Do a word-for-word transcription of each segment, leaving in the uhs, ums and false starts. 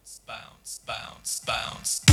bounce, bounce, bounce.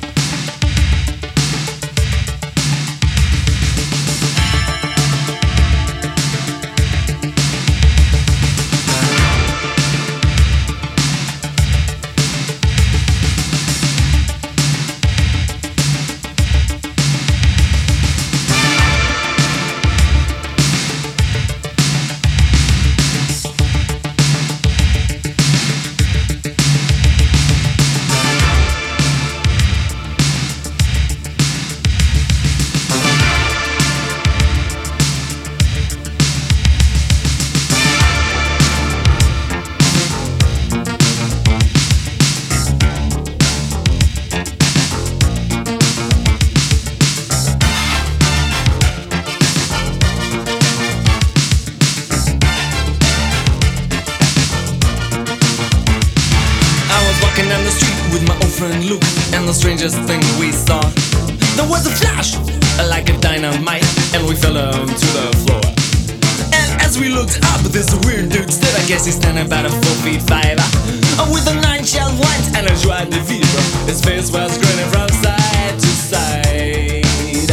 Down the street with my old friend Luke, and the strangest thing we saw, there was a flash like a dynamite, and we fell down to the floor. And as we looked up, this weird dude stood. I guess he's standing about a four feet five, uh, with a nine shell light and a joie de vivre. His face was grinning from side to side.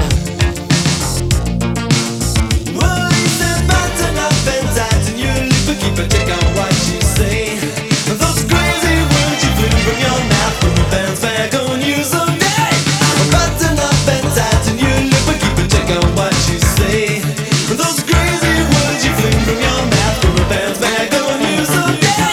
Well, he said, button up and tighten your lip, but keep a check on what you say. Those crazy words you flew from your mouth, from the band's back on you someday. Button up and tighten your lip, but keep a check on what you say. Those crazy words you flew from your mouth, from the band's back on you someday.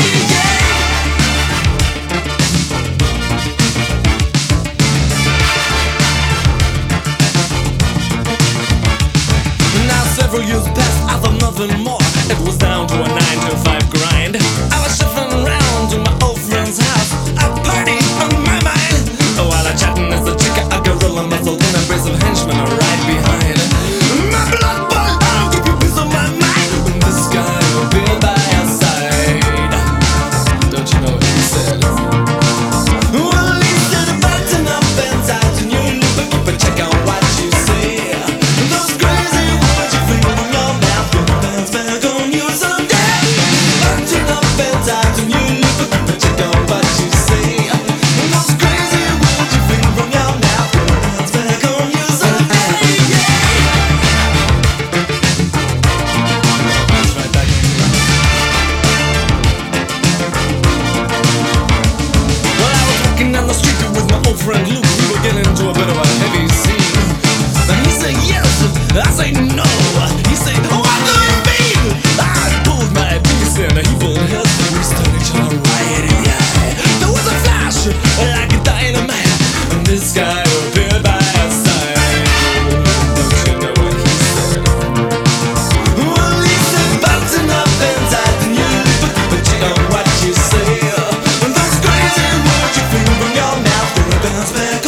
Now several years passed, I thought nothing more. It was down to a nine to five grind. I was shuffling around to my old friend's house, a party on my mind. While I chatting as a chick, a gorilla muscle in a brace of henchmen are right behind. My blood boil, I'll give you peace of my mind. When this guy will be by your side. Don't you know what he said? Well, he said, button up and tighten your lip, but keep a check on what you say. Those crazy words you fling from your mouth, when the band's back on you someday. Button up and tighten your lip, but keep a check on what you say. Those crazy words you fling from your mouth, when the band's back on you someday. That's right back on you. Well, I was walking down the street with my old friend Luke. We were getting into a bit of a heavy scene. And he said yes, I say no. He said, what do you mean? I pulled my piece and he pulled his. We stared each other right in the eye. There was a flash like a dynamite, and this guy appeared by our side. Don't you know what he said? Well, he said, button up and tighten your lip, but keep a check on what you say. Those crazy words you fling from your mouth, when the band's back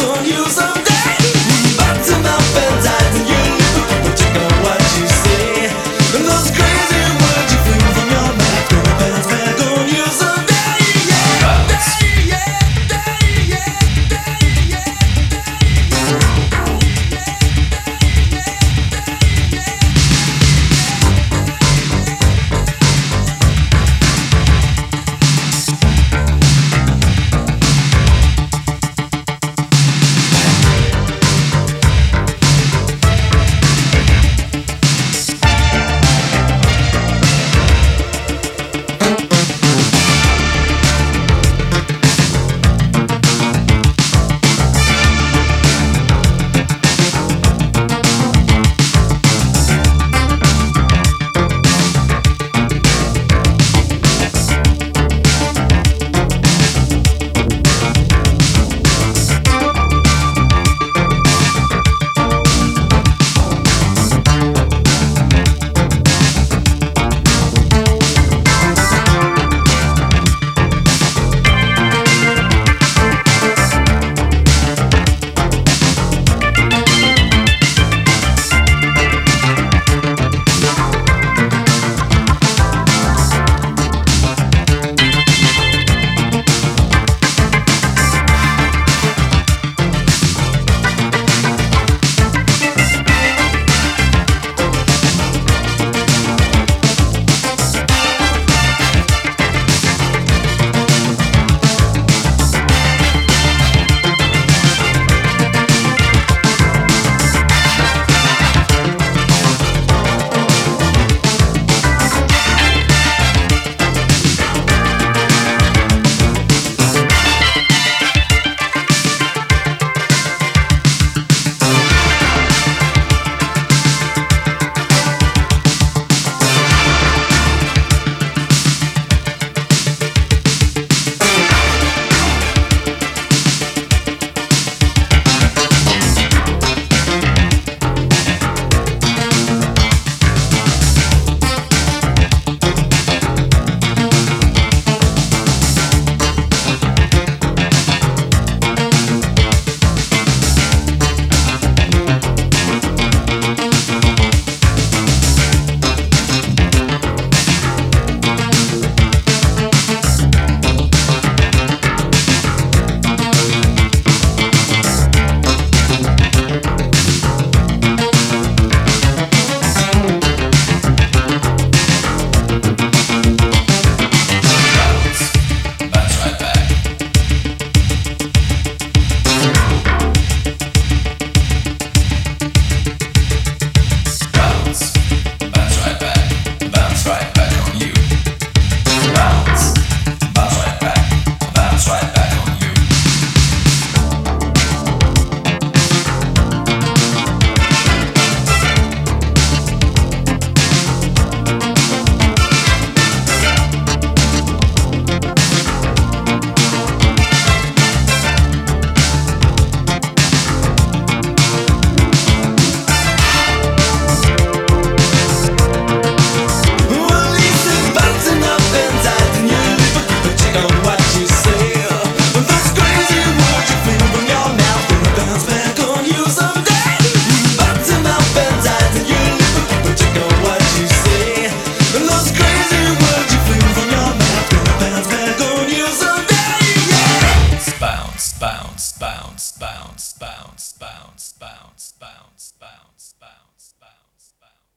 bounce, bounce, bounce, bounce.